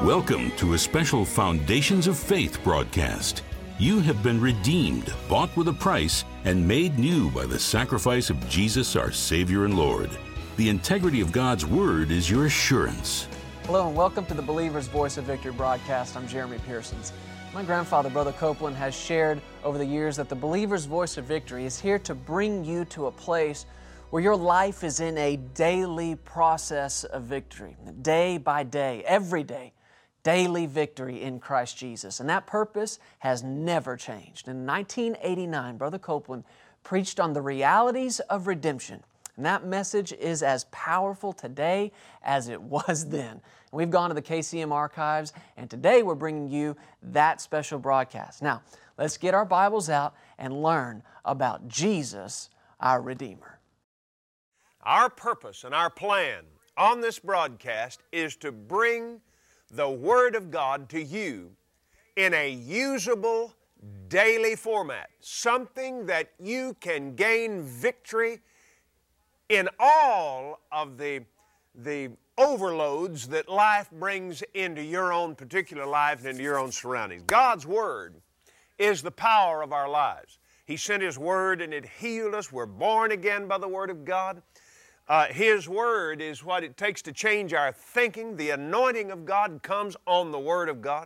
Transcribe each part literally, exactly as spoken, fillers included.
Welcome to a special Foundations of Faith broadcast. You have been redeemed, bought with a price, and made new by the sacrifice of Jesus, our Savior and Lord. The integrity of God's Word is your assurance. Hello and welcome to the Believer's Voice of Victory broadcast. I'm Jeremy Pearsons. My grandfather, Brother Copeland, has shared over the years that the Believer's Voice of Victory is here to bring you to a place where your life is in a daily process of victory, day by day, every day. Daily victory in Christ Jesus. And that purpose has never changed. In nineteen eighty-nine, Brother Copeland preached on the realities of redemption. And that message is as powerful today as it was then. And we've gone to the K C M archives, and today we're bringing you that special broadcast. Now, let's get our Bibles out and learn about Jesus, our Redeemer. Our purpose and our plan on this broadcast is to bring the Word of God to you in a usable daily format, something that you can gain victory in all of the, the overloads that life brings into your own particular life and into your own surroundings. God's Word is the power of our lives. He sent His Word and it healed us. We're born again by the Word of God. Uh, His Word is what it takes to change our thinking. The anointing of God comes on the Word of God.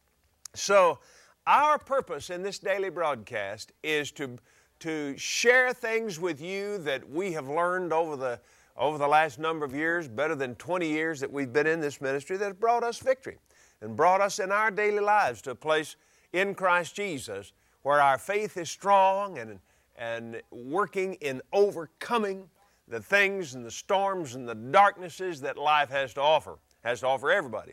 So our purpose in this daily broadcast is to, to share things with you that we have learned over the, over the last number of years, better than twenty years that we've been in this ministry, that have brought us victory and brought us in our daily lives to a place in Christ Jesus where our faith is strong and, and working in overcoming the things and the storms and the darknesses that life has to offer, has to offer everybody.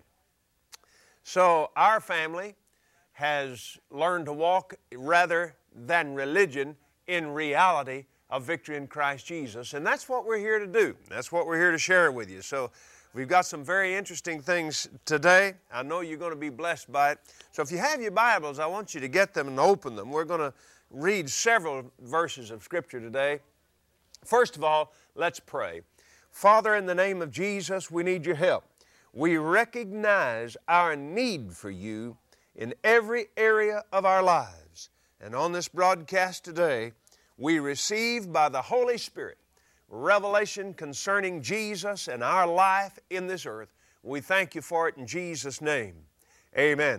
So our family has learned to walk rather than religion in reality of victory in Christ Jesus. And that's what we're here to do. That's what we're here to share with you. So we've got some very interesting things today. I know you're going to be blessed by it. So if you have your Bibles, I want you to get them and open them. We're going to read several verses of Scripture today. First of all, let's pray. Father, in the name of Jesus, we need your help. We recognize our need for you in every area of our lives. And on this broadcast today, we receive by the Holy Spirit revelation concerning Jesus and our life in this earth. We thank you for it in Jesus' name. Amen.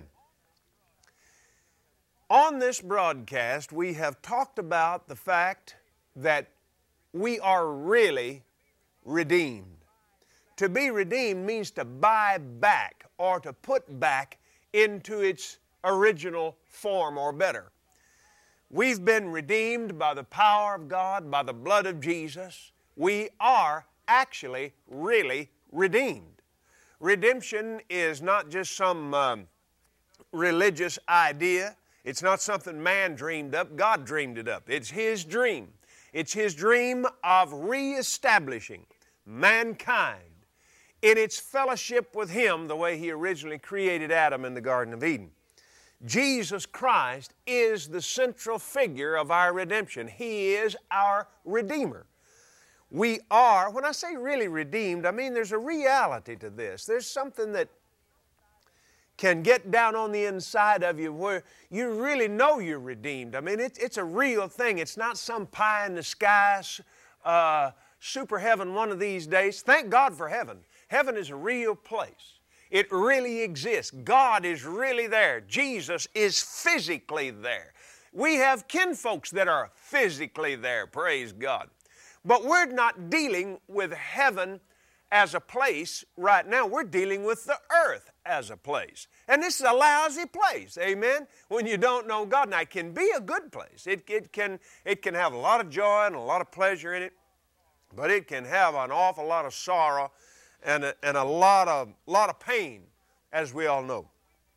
On this broadcast, we have talked about the fact that we are really redeemed. To be redeemed means to buy back or to put back into its original form or better. We've been redeemed by the power of God, by the blood of Jesus. We are actually really redeemed. Redemption is not just some um, religious idea. It's not something man dreamed up. God dreamed it up. It's His dream. It's His dream of reestablishing mankind in its fellowship with Him the way He originally created Adam in the Garden of Eden. Jesus Christ is the central figure of our redemption. He is our Redeemer. We are, when I say really redeemed, I mean there's a reality to this. There's something that can get down on the inside of you where you really know you're redeemed. I mean, it, it's a real thing. It's not some pie in the sky, uh, super heaven one of these days. Thank God for heaven. Heaven is a real place. It really exists. God is really there. Jesus is physically there. We have kinfolks that are physically there, praise God. But we're not dealing with heaven as a place right now. We're dealing with the earth as a place. And this is a lousy place, amen, when you don't know God. Now, it can be a good place. It, it, can, it can have a lot of joy and a lot of pleasure in it, but it can have an awful lot of sorrow and a, and a lot of, lot of pain, as we all know.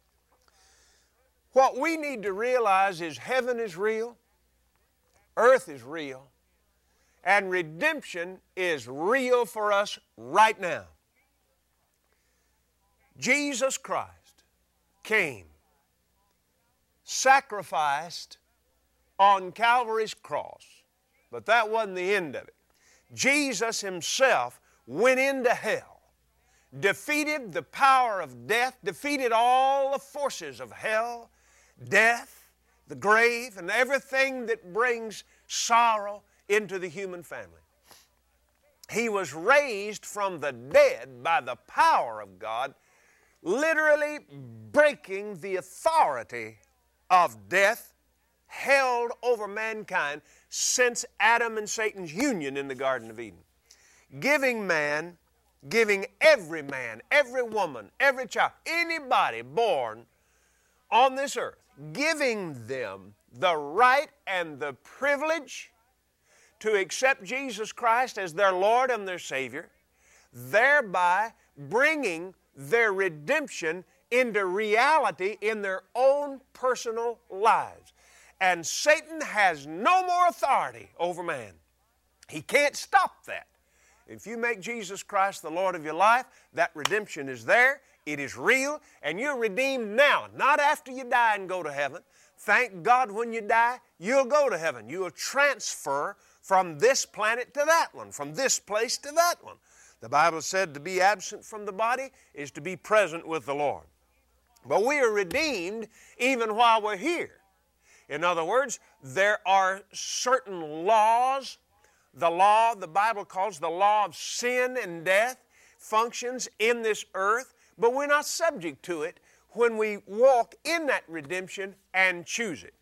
What we need to realize is heaven is real, earth is real, and redemption is real for us right now. Jesus Christ came, sacrificed on Calvary's cross, but that wasn't the end of it. Jesus Himself went into hell defeated the power of death, defeated all the forces of hell, death, the grave, and everything that brings sorrow into the human family. He was raised from the dead by the power of God, literally breaking the authority of death held over mankind since Adam and Satan's union in the Garden of Eden. Giving man, giving every man, every woman, every child, anybody born on this earth, giving them the right and the privilege to accept Jesus Christ as their Lord and their Savior, thereby bringing their redemption into reality in their own personal lives. And Satan has no more authority over man. He can't stop that. If you make Jesus Christ the Lord of your life, that redemption is there, it is real, and you're redeemed now, not after you die and go to heaven. Thank God when you die, you'll go to heaven. You'll transfer from this planet to that one, from this place to that one. The Bible said to be absent from the body is to be present with the Lord. But we are redeemed even while we're here. In other words, there are certain laws. The law the Bible calls the law of sin and death functions in this earth, but we're not subject to it when we walk in that redemption and choose it.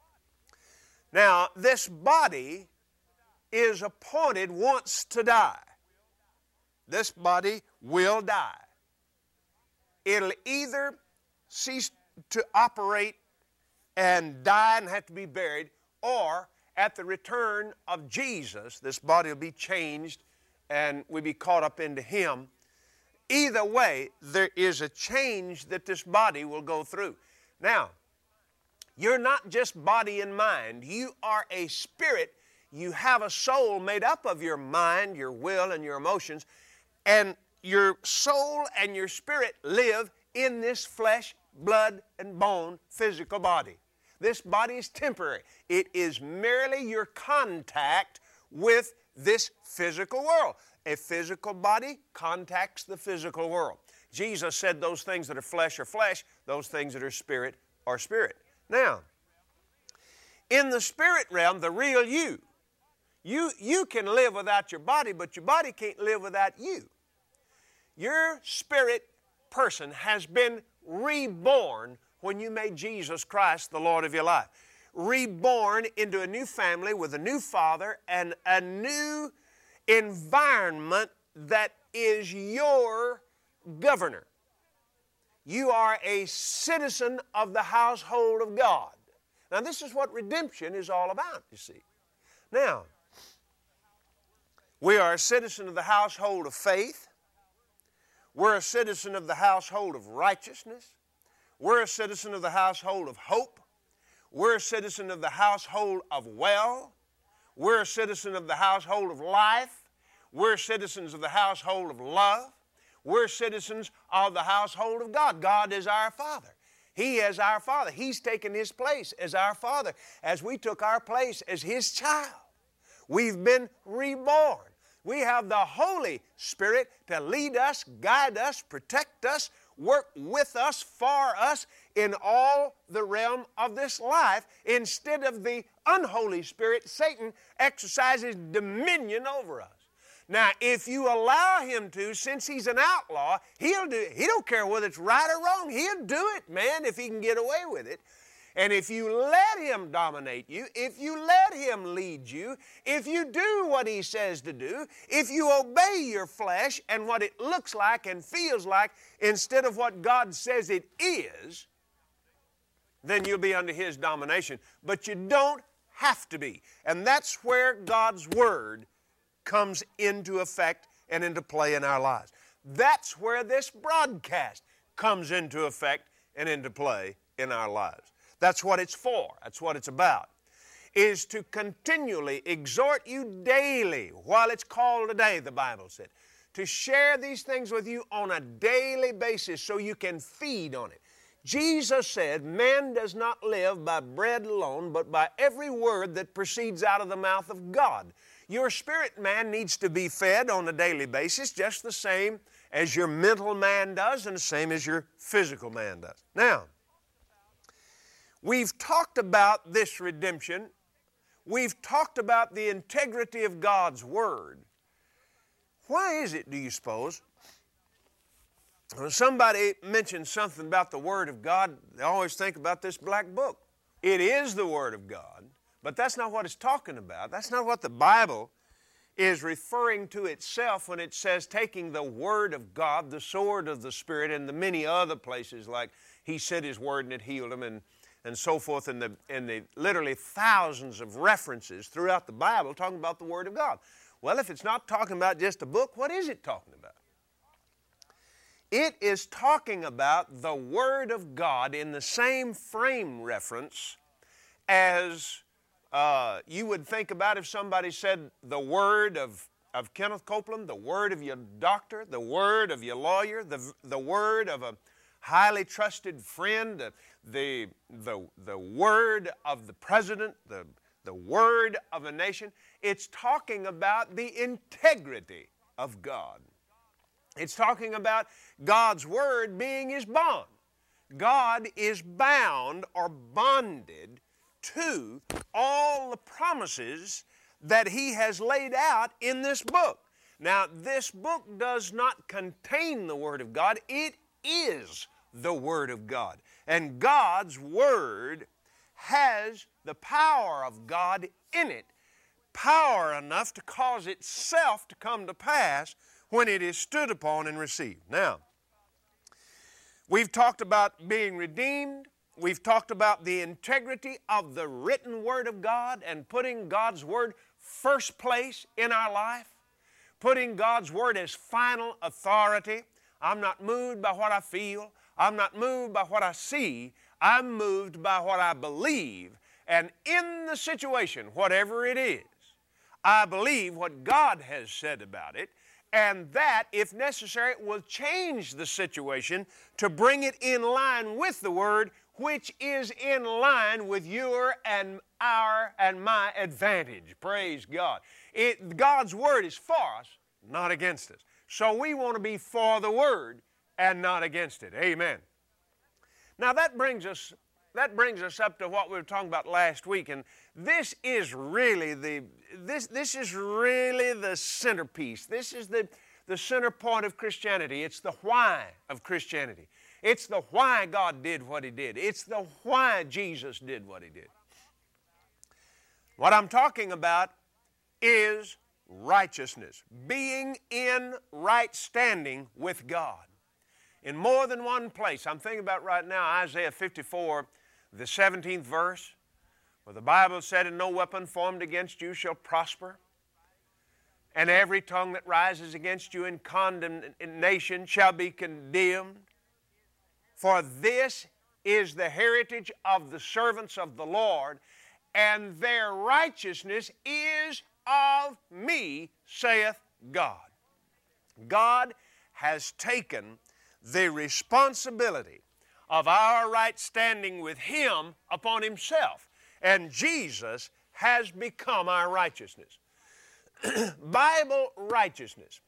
Now, this body is appointed once to die. This body will die. It'll either cease to operate and die and have to be buried, or at the return of Jesus, this body will be changed and we'll be caught up into Him. Either way, there is a change that this body will go through. Now, you're not just body and mind. You are a spirit. You have a soul made up of your mind, your will, and your emotions. And your soul and your spirit live in this flesh, blood, and bone physical body. This body is temporary. It is merely your contact with this physical world. A physical body contacts the physical world. Jesus said those things that are flesh are flesh, those things that are spirit are spirit. Now, in the spirit realm, the real you, you, you can live without your body, but your body can't live without you. Your spirit person has been reborn when you made Jesus Christ the Lord of your life. Reborn into a new family with a new father and a new environment that is your governor. You are a citizen of the household of God. Now, this is what redemption is all about, you see. Now, we are a citizen of the household of faith. We're a citizen of the household of righteousness. We're a citizen of the household of hope. We're a citizen of the household of well. We're a citizen of the household of life. We're citizens of the household of love. We're citizens of the household of God. God is our Father. He is our Father. He's taken His place as our Father, as we took our place as His child. We've been reborn. We have the Holy Spirit to lead us, guide us, protect us, work with us, for us in all the realm of this life. Instead of the unholy spirit, Satan exercises dominion over us. Now, if you allow him to, since he's an outlaw, he'll do it. He don't care whether it's right or wrong. He'll do it, man, if he can get away with it. And if you let him dominate you, if you let him lead you, if you do what he says to do, if you obey your flesh and what it looks like and feels like instead of what God says it is, then you'll be under his domination. But you don't have to be. And that's where God's Word comes into effect and into play in our lives. That's where this broadcast comes into effect and into play in our lives. That's what it's for. That's what it's about. Is to continually exhort you daily, while it's called a day, the Bible said, to share these things with you on a daily basis so you can feed on it. Jesus said, man does not live by bread alone, but by every word that proceeds out of the mouth of God. Your spirit man needs to be fed on a daily basis just the same as your mental man does and the same as your physical man does. Now, we've talked about this redemption. We've talked about the integrity of God's Word. Why is it, do you suppose, when somebody mentions something about the Word of God, they always think about this black book? It is the Word of God, but that's not what it's talking about. That's not what the Bible is referring to itself when it says taking the Word of God, the sword of the Spirit, and the many other places like He said His Word and it healed Him, and, and so forth, and the, and the literally thousands of references throughout the Bible talking about the Word of God. Well, if it's not talking about just a book, what is it talking about? It is talking about the Word of God in the same frame reference as uh, you would think about if somebody said the word of, of Kenneth Copeland, the word of your doctor, the word of your lawyer, the, the word of a highly trusted friend, the, the, the word of the president, the, the word of a nation. It's talking about the integrity of God. It's talking about God's Word being His bond. God is bound or bonded to all the promises that He has laid out in this book. Now, this book does not contain the Word of God. It is the Word of God. And God's Word has the power of God in it, power enough to cause itself to come to pass when it is stood upon and received. Now, we've talked about being redeemed. We've talked about the integrity of the written Word of God and putting God's Word first place in our life, putting God's Word as final authority. I'm not moved by what I feel. I'm not moved by what I see. I'm moved by what I believe. And in the situation, whatever it is, I believe what God has said about it, and that, if necessary, will change the situation to bring it in line with the Word, which is in line with your and our and my advantage. Praise God. It, God's Word is for us, not against us. So we want to be for the Word and not against it. Amen. Now that brings us that brings us up to what we were talking about last week, and this is really the this this is really the centerpiece. This is the the center point of Christianity. It's the why of Christianity. It's the why God did what He did. It's the why Jesus did what He did. What I'm talking about is righteousness, being in right standing with God. In more than one place, I'm thinking about right now Isaiah fifty-four, the seventeenth verse, where the Bible said, "And no weapon formed against you shall prosper, and every tongue that rises against you in condemnation shall be condemned. For this is the heritage of the servants of the Lord, and their righteousness is of me, saith God." God has taken the responsibility of our right standing with Him upon Himself, and Jesus has become our righteousness. Bible righteousness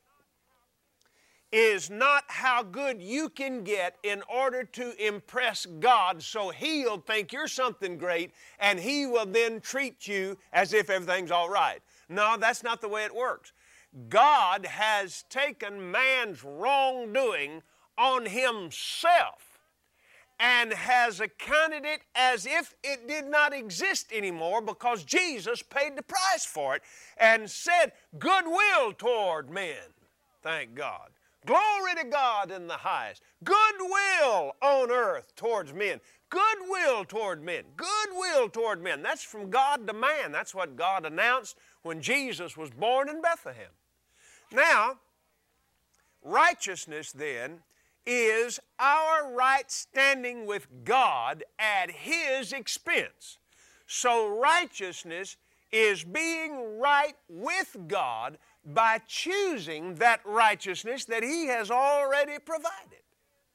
is not how good you can get in order to impress God so He'll think you're something great and He will then treat you as if everything's all right. No, that's not the way it works. God has taken man's wrongdoing on Himself and has accounted it as if it did not exist anymore because Jesus paid the price for it and said, "Goodwill toward men." Thank God. Glory to God in the highest. Goodwill on earth towards men. Goodwill toward men. Goodwill toward men. That's from God to man. That's what God announced when Jesus was born in Bethlehem. Now, righteousness then is our right standing with God at His expense. So righteousness is being right with God by choosing that righteousness that He has already provided.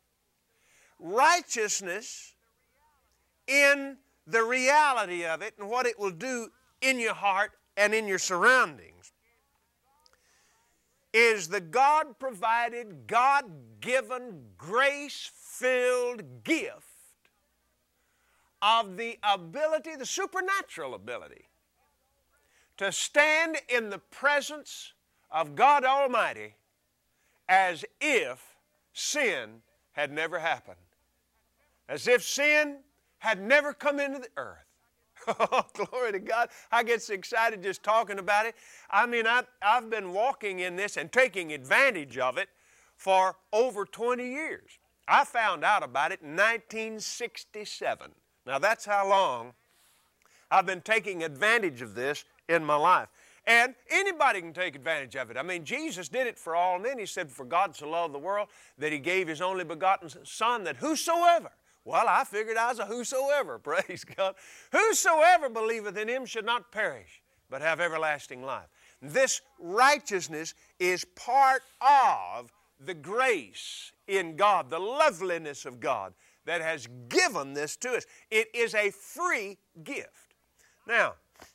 Righteousness in the reality of it and what it will do in your heart and in your surroundings is the God-provided, God-given, grace-filled gift of the ability, the supernatural ability, to stand in the presence of God Almighty as if sin had never happened. As if sin had never come into the earth. Oh, glory to God. I get so excited just talking about it. I mean, I, I've been walking in this and taking advantage of it for over twenty years. I found out about it in nineteen sixty-seven. Now, that's how long I've been taking advantage of this in my life. And anybody can take advantage of it. I mean, Jesus did it for all men. He said, for God so loved the world that He gave His only begotten Son, that whosoever, well, I figured I was a whosoever, praise God. Whosoever believeth in Him should not perish, but have everlasting life. This righteousness is part of the grace in God, the loveliness of God that has given this to us. It is a free gift. Now,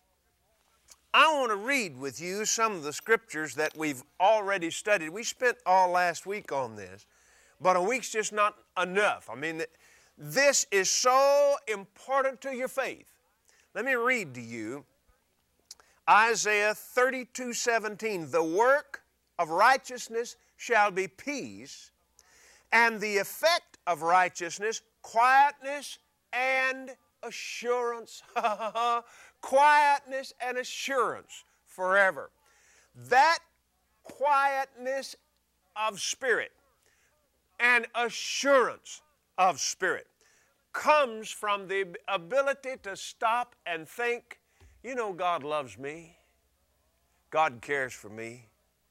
I want to read with you some of the scriptures that we've already studied. We spent all last week on this, but a week's just not enough. I mean, this is so important to your faith. Let me read to you Isaiah thirty-two seventeen. The work of righteousness shall be peace, and the effect of righteousness, quietness and assurance. Quietness and assurance forever. That quietness of spirit and assurance of spirit comes from the ability to stop and think, you know, God loves me. God cares for me.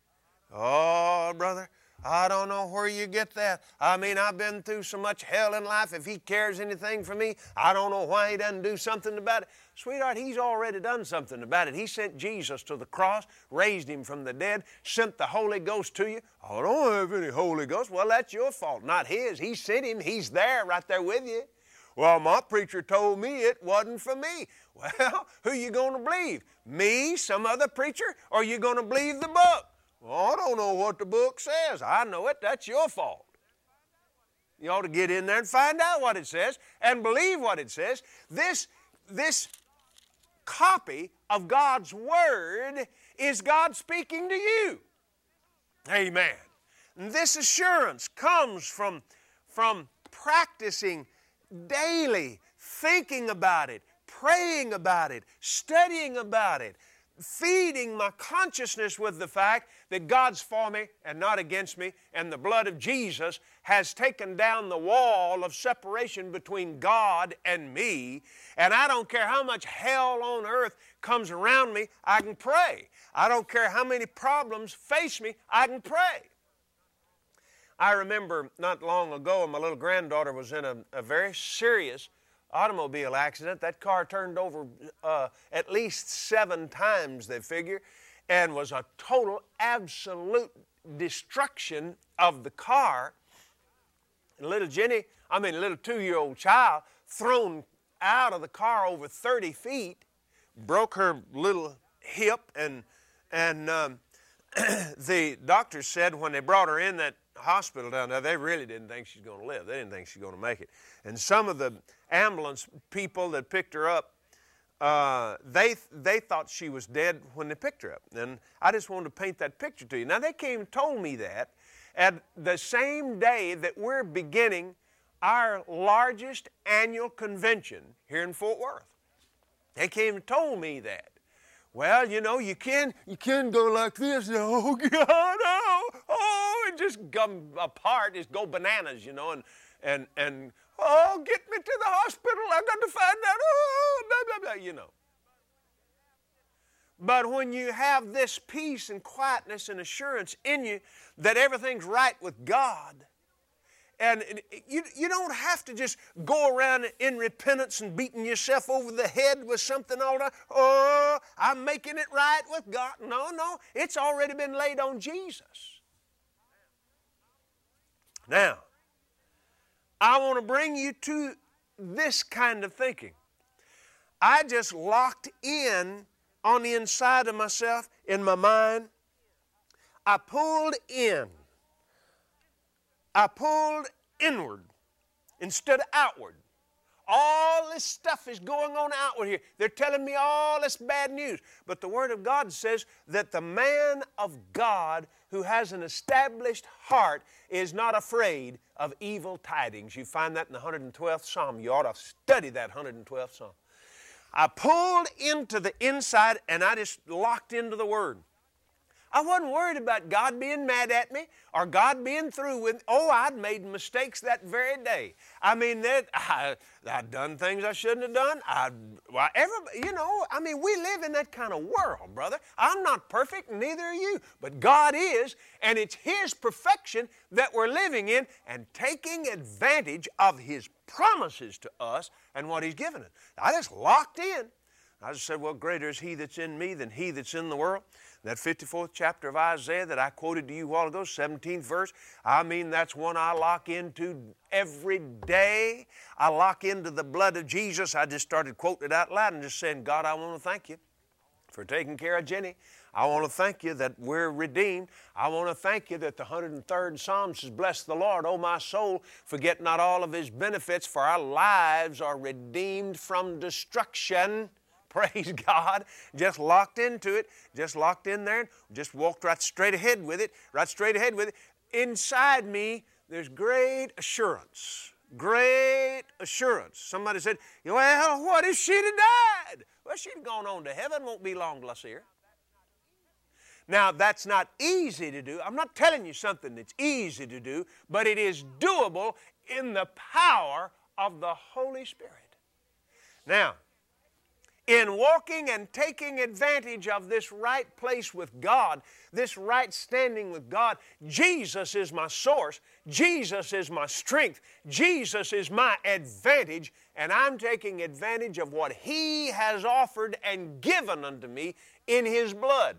Oh, brother, I don't know where you get that. I mean, I've been through so much hell in life. If He cares anything for me, I don't know why He doesn't do something about it. Sweetheart, He's already done something about it. He sent Jesus to the cross, raised Him from the dead, sent the Holy Ghost to you. Oh, I don't have any Holy Ghost. Well, that's your fault, not His. He sent Him. He's there, right there with you. Well, my preacher told me it wasn't for me. Well, who you going to believe? Me, some other preacher, or are you going to believe the book? Well, I don't know what the book says. I know it. That's your fault. You ought to get in there and find out what it says and believe what it says. This, this copy of God's Word is God speaking to you. Amen. And this assurance comes from, from practicing daily, thinking about it, praying about it, studying about it, feeding my consciousness with the fact that God's for me and not against me, and the blood of Jesus has taken down the wall of separation between God and me, and I don't care how much hell on earth comes around me, I can pray. I don't care how many problems face me, I can pray. I remember not long ago, my little granddaughter was in a, a very serious automobile accident. That car turned over uh, at least seven times, they figure, and was a total, absolute destruction of the car. And little Jenny, I mean, a little two-year-old child, thrown out of the car over thirty feet, broke her little hip, and and um, the doctors said when they brought her in that hospital down there, they really didn't think she's going to live. They didn't think she's going to make it. And some of the ambulance people that picked her up, uh, they they thought she was dead when they picked her up. And I just wanted to paint that picture to you. Now, they came and told me that at the same day that we're beginning our largest annual convention here in Fort Worth. They came and told me that. Well, you know, you can you can go like this. Oh, God, oh, oh, and just come apart, just go bananas, you know, and, and, and oh, get me to the hospital. I got to find out, oh, blah, blah, blah, you know. But when you have this peace and quietness and assurance in you that everything's right with God, and you, you don't have to just go around in repentance and beating yourself over the head with something all the, oh, I'm making it right with God. No, no, it's already been laid on Jesus. Now, I want to bring you to this kind of thinking. I just locked in on the inside of myself, in my mind. I pulled in. I pulled inward instead of outward. All this stuff is going on outward here. They're telling me all this bad news. But the Word of God says that the man of God who has an established heart is not afraid of evil tidings. You find that in the one hundred twelfth Psalm. You ought to study that one hundred twelfth Psalm. I pulled into the inside and I just locked into the Word. I wasn't worried about God being mad at me or God being through with me. Oh, I'd made mistakes that very day. I mean, that I, I'd done things I shouldn't have done. I'd, well, everybody, you know, I mean, we live in that kind of world, brother. I'm not perfect, and neither are you. But God is, and it's His perfection that we're living in and taking advantage of His promises to us and what He's given us. I just locked in. I just said, well, greater is He that's in me than he that's in the world. That fifty-fourth chapter of Isaiah that I quoted to you a while ago, seventeenth verse, I mean, that's one I lock into every day. I lock into the blood of Jesus. I just started quoting it out loud and just saying, God, I want to thank you for taking care of Jenny. I want to thank you that we're redeemed. I want to thank you that the one hundred third Psalm says, bless the Lord, O my soul, forget not all of His benefits, for our lives are redeemed from destruction. Praise God. Just locked into it. Just locked in there. Just walked right straight ahead with it. Right straight ahead with it. Inside me, there's great assurance. Great assurance. Somebody said, well, what if she'd have died? Well, she'd have gone on to heaven. Won't be long till I see her. Now, that's not easy to do. I'm not telling you something that's easy to do, but it is doable in the power of the Holy Spirit. Now, in walking and taking advantage of this right place with God, this right standing with God, Jesus is my source. Jesus is my strength. Jesus is my advantage, and I'm taking advantage of what He has offered and given unto me in His blood.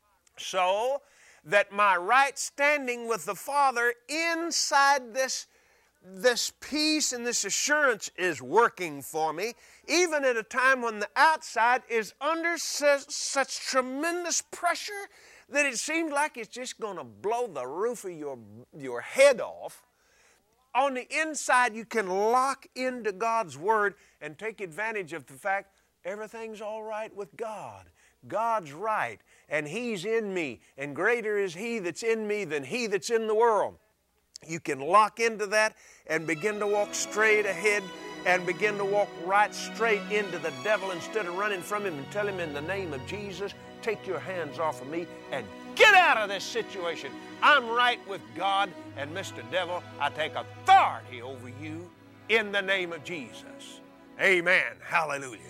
So that my right standing with the Father inside this This peace and this assurance is working for me, even at a time when the outside is under such, such tremendous pressure that it seems like it's just going to blow the roof of your, your head off. On the inside, you can lock into God's Word and take advantage of the fact everything's all right with God. God's right, and He's in me, and greater is He that's in me than he that's in the world. You can lock into that and begin to walk straight ahead and begin to walk right straight into the devil instead of running from him and tell him in the name of Jesus, take your hands off of me and get out of this situation. I'm right with God, and Mister Devil, I take authority over you in the name of Jesus. Amen. Hallelujah.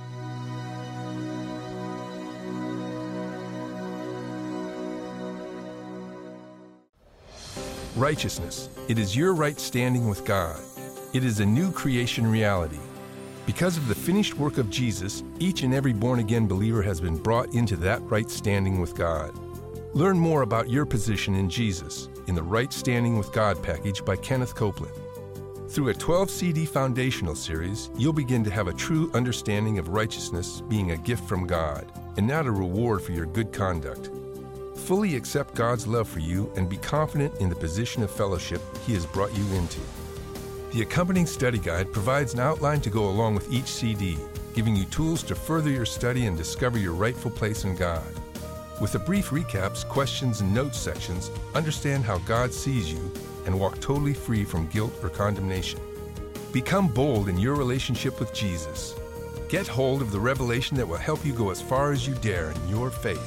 Righteousness. It is your right standing with God. It is a new creation reality. Because of the finished work of Jesus, each and every born-again believer has been brought into that right standing with God. Learn more about your position in Jesus in the Right Standing with God package by Kenneth Copeland. Through a twelve C D foundational series, you'll begin to have a true understanding of righteousness being a gift from God and not a reward for your good conduct. Fully accept God's love for you and be confident in the position of fellowship He has brought you into. The accompanying study guide provides an outline to go along with each C D, giving you tools to further your study and discover your rightful place in God. With the brief recaps, questions, and notes sections, understand how God sees you and walk totally free from guilt or condemnation. Become bold in your relationship with Jesus. Get hold of the revelation that will help you go as far as you dare in your faith.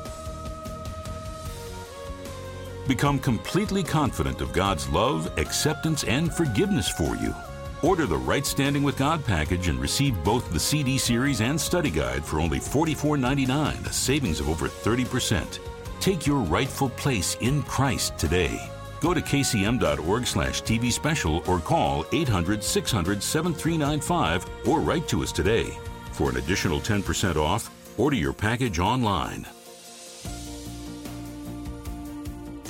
Become completely confident of God's love, acceptance, and forgiveness for you. Order the Right Standing with God package and receive both the C D series and study guide for only forty-four ninety-nine, a savings of over thirty percent. Take your rightful place in Christ today. Go to k c m dot org slash t v special or call eight hundred, six hundred, seven three nine five or write to us today. For an additional ten percent off, order your package online.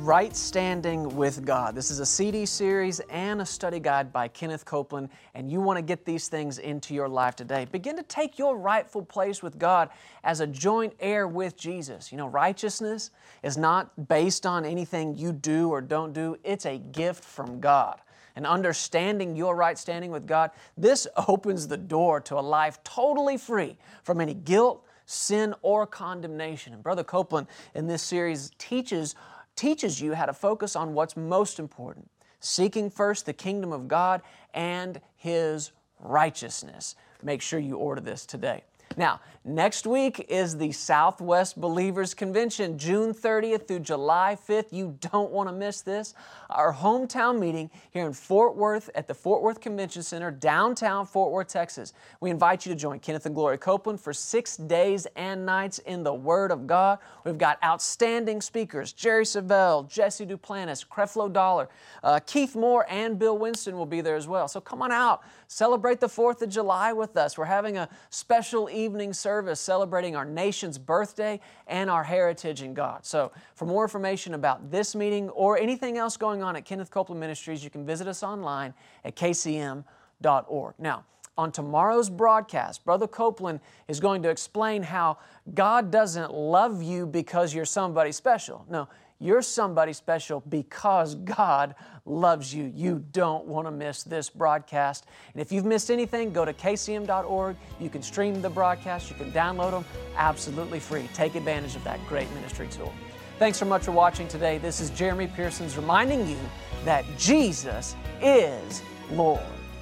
Right Standing with God. This is a C D series and a study guide by Kenneth Copeland, and you want to get these things into your life today. Begin to take your rightful place with God as a joint heir with Jesus. You know, righteousness is not based on anything you do or don't do. It's a gift from God. And understanding your right standing with God, this opens the door to a life totally free from any guilt, sin, or condemnation. And Brother Copeland in this series teaches, teaches you how to focus on what's most important, seeking first the kingdom of God and His righteousness. Make sure you order this today. Now, next week is the Southwest Believers Convention, June thirtieth through July fifth. You don't want to miss this. Our hometown meeting here in Fort Worth at the Fort Worth Convention Center, downtown Fort Worth, Texas. We invite you to join Kenneth and Gloria Copeland for six days and nights in the Word of God. We've got outstanding speakers, Jerry Savelle, Jesse Duplantis, Creflo Dollar, uh, Keith Moore, and Bill Winston will be there as well. So come on out, celebrate the fourth of July with us. We're having a special evening service celebrating our nation's birthday and our heritage in God. So for more information about this meeting or anything else going on at Kenneth Copeland Ministries, you can visit us online at k c m dot org. Now, on tomorrow's broadcast, Brother Copeland is going to explain how God doesn't love you because you're somebody special. No, you're somebody special because God loves you. You don't want to miss this broadcast. And if you've missed anything, go to k c m dot org. You can stream the broadcast. You can download them absolutely free. Take advantage of that great ministry tool. Thanks so much for watching today. This is Jeremy Pearsons reminding you that Jesus is Lord.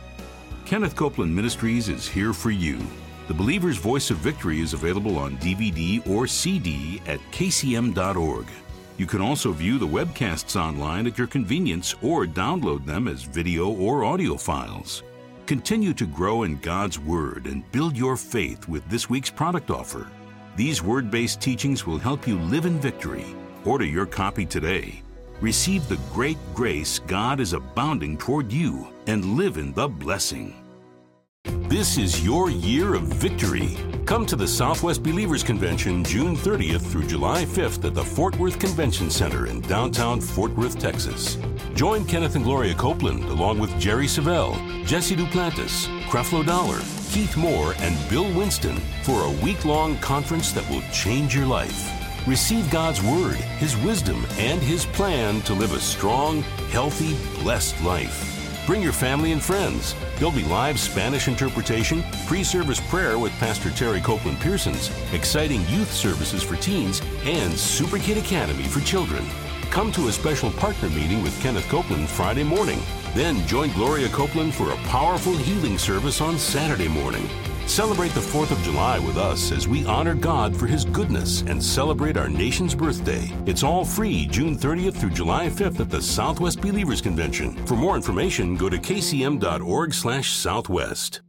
Kenneth Copeland Ministries is here for you. The Believer's Voice of Victory is available on D V D or C D at k c m dot org. You can also view the webcasts online at your convenience or download them as video or audio files. Continue to grow in God's Word and build your faith with this week's product offer. These Word-based teachings will help you live in victory. Order your copy today. Receive the great grace God is abounding toward you and live in the blessing. This is your year of victory. Come to the Southwest Believers Convention June thirtieth through July fifth at the Fort Worth Convention Center in downtown Fort Worth, Texas. Join Kenneth and Gloria Copeland along with Jerry Savelle, Jesse Duplantis, Creflo Dollar, Keith Moore, and Bill Winston for a week-long conference that will change your life. Receive God's Word, His wisdom, and His plan to live a strong, healthy, blessed life. Bring your family and friends. There'll be live Spanish interpretation, pre-service prayer with Pastor Terry Copeland Pearsons, exciting youth services for teens, and Super Kid Academy for children. Come to a special partner meeting with Kenneth Copeland Friday morning. Then join Gloria Copeland for a powerful healing service on Saturday morning. Celebrate the fourth of July with us as we honor God for His goodness and celebrate our nation's birthday. It's all free June thirtieth through July fifth at the Southwest Believers Convention. For more information, go to k c m dot org slash southwest.